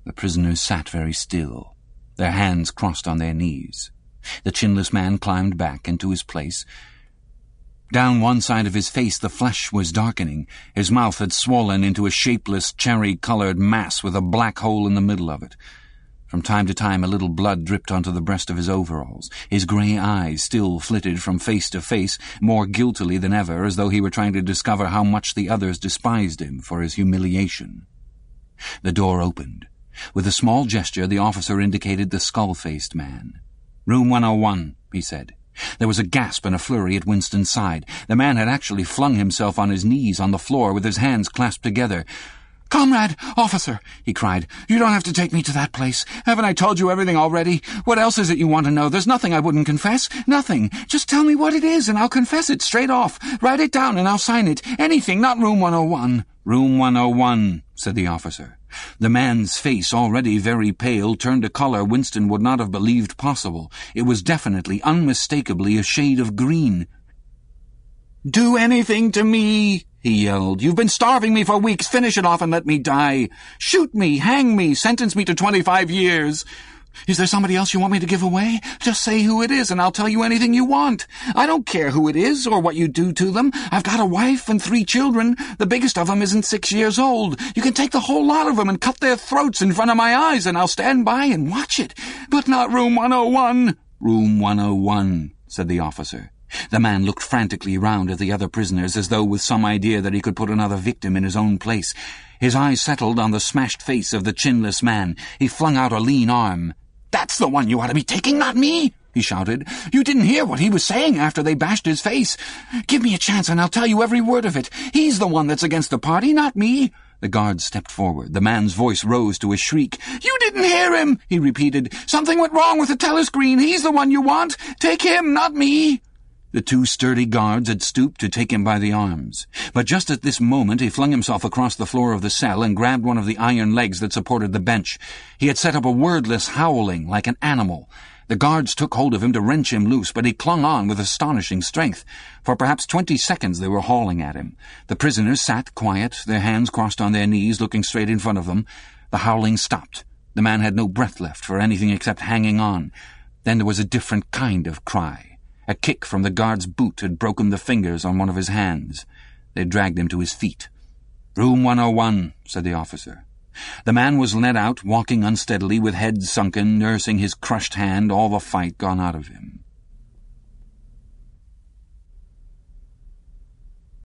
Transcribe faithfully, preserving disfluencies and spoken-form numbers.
The prisoners sat very still, their hands crossed on their knees. The chinless man climbed back into his place. Down one side of his face the flesh was darkening. His mouth had swollen into a shapeless, cherry-coloured mass with a black hole in the middle of it. From time to time a little blood dripped onto the breast of his overalls. His grey eyes still flitted from face to face, more guiltily than ever, as though he were trying to discover how much the others despised him for his humiliation. The door opened. With a small gesture the officer indicated the skull-faced man. "Room one oh one, he said. There was a gasp and a flurry at Winston's side. The man had actually flung himself on his knees on the floor with his hands clasped together. "Comrade, officer," he cried, "you don't have to take me to that place. Haven't I told you everything already? What else is it you want to know? There's nothing I wouldn't confess. Nothing. Just tell me what it is and I'll confess it straight off. Write it down and I'll sign it. Anything, not room one oh one. "Room one oh one, said the officer. The man's face, already very pale, turned a colour Winston would not have believed possible. It was definitely, unmistakably, a shade of green. "Do anything to me!" he yelled. "You've been starving me for weeks. Finish it off and let me die. Shoot me, hang me, sentence me to twenty-five years. Is there somebody else you want me to give away? Just say who it is and I'll tell you anything you want. I don't care who it is or what you do to them. I've got a wife and three children. The biggest of them isn't six years old. You can take the whole lot of them and cut their throats in front of my eyes and I'll stand by and watch it. But not room one oh one. "Room one oh one, said the officer. The man looked frantically round at the other prisoners as though with some idea that he could put another victim in his own place. His eyes settled on the smashed face of the chinless man. He flung out a lean arm. "That's the one you ought to be taking, not me!" he shouted. "You didn't hear what he was saying after they bashed his face. Give me a chance and I'll tell you every word of it. He's the one that's against the party, not me." The guard stepped forward. The man's voice rose to a shriek. "You didn't hear him," he repeated. "Something went wrong with the telescreen. He's the one you want. Take him, not me." The two sturdy guards had stooped to take him by the arms. But just at this moment he flung himself across the floor of the cell and grabbed one of the iron legs that supported the bench. He had set up a wordless howling like an animal. The guards took hold of him to wrench him loose, but he clung on with astonishing strength. For perhaps twenty seconds they were hauling at him. The prisoners sat quiet, their hands crossed on their knees, looking straight in front of them. The howling stopped. The man had no breath left for anything except hanging on. Then there was a different kind of cry. A kick from the guard's boot had broken the fingers on one of his hands. They dragged him to his feet. "Room one oh one, said the officer. The man was led out, walking unsteadily, with head sunken, nursing his crushed hand, all the fight gone out of him.